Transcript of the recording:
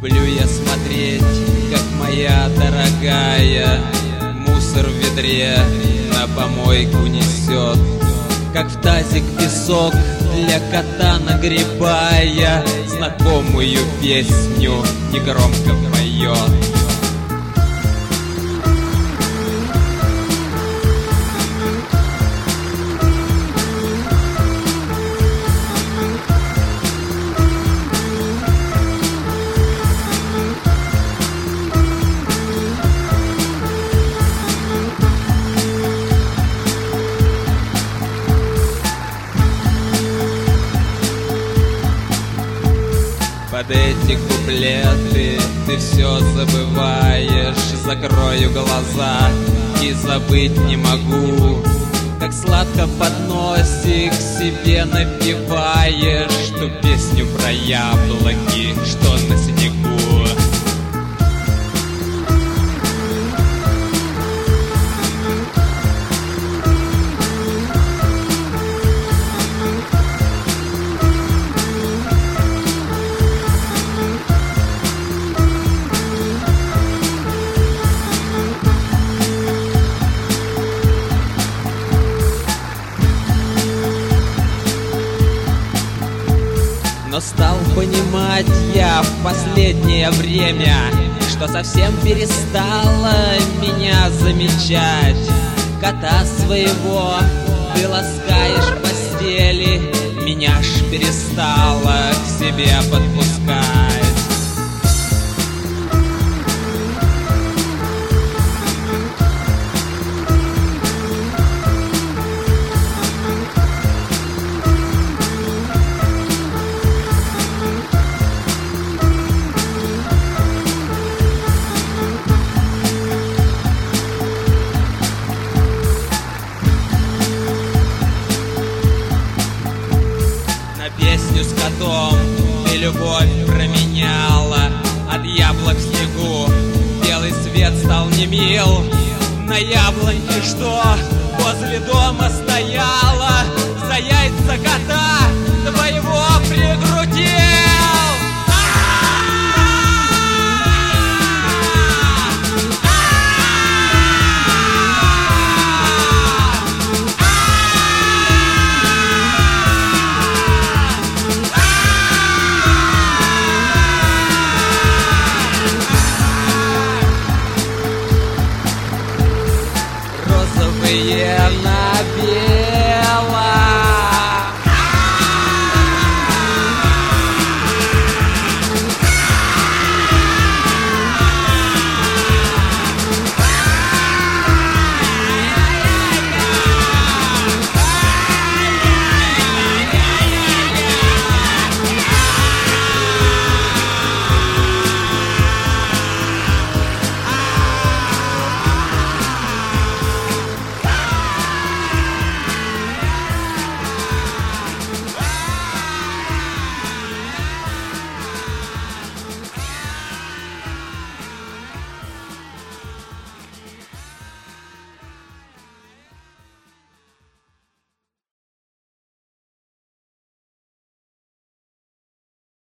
Люблю я смотреть, как моя дорогая мусор в ведре на помойку несет, как в тазик песок для кота нагребая, знакомую песню негромко поет. Под эти куплеты ты все забываешь. Закрою глаза и забыть не могу, как сладко под носик себе напеваешь ту песню про яблоки, что на снегу. Но стал понимать я в последнее время, что совсем перестала меня замечать. Кота своего ты ласкаешь в постели, меня ж перестала к себе подпускать. Песню с котом ты любовь променяла, от яблок в снегу белый свет стал немил. На яблоньке, что возле дома стояла, за яйца кота твоего